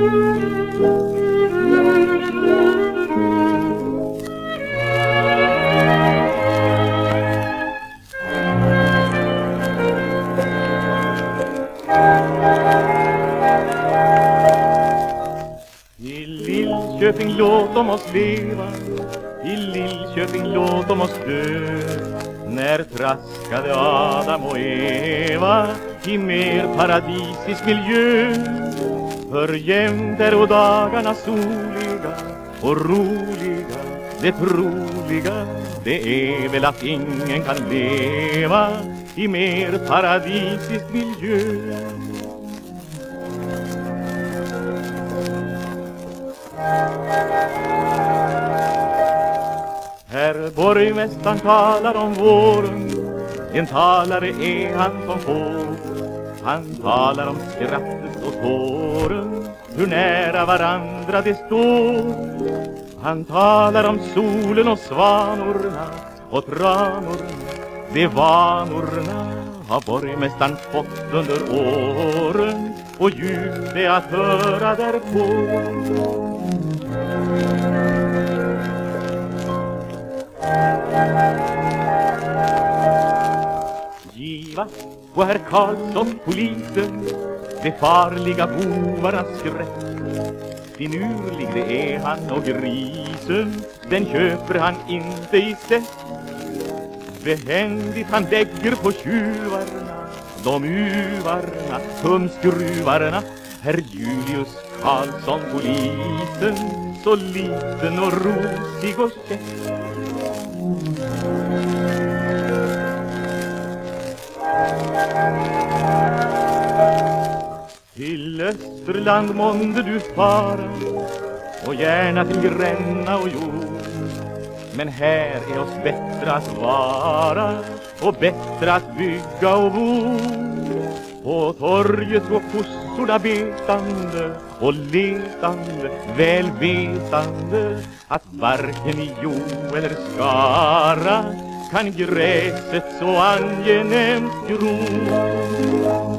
I Lillköping låt om oss leva, i Lillköping låt om oss dö. När traskade Adam och Eva i mer paradisisk miljö. För jämt är och dagarna soliga och roliga. Det troliga, det är väl att ingen kan leva i mer paradisisk miljö. Herr borgmästaren talar om våren, en talare är han som får. Han talar om skrattet och tåren, hur nära varandra det står. Han talar om solen och svanorna och tranorna, de vanorna har borgmästaren fått under åren. Och djupt är att höra därpå. Giva och herr Karlsson polisen, de farliga bovarnas skräck. Finurlig det är han och grisen, den köper han inte i sätt. Behändigt han lägger på tjuvarna, de uvarna, tumskruvarna. Herr Julius Karlsson polisen, så liten och rosig och käck. Till Österland månde du fara, och gärna till Gränna och jord. Men här är oss bättre att vara, och bättre att bygga och bo. På torget går kossorna betande och letande, väl vetande att varken i Jo eller Skara kan gräset så angenämt gro.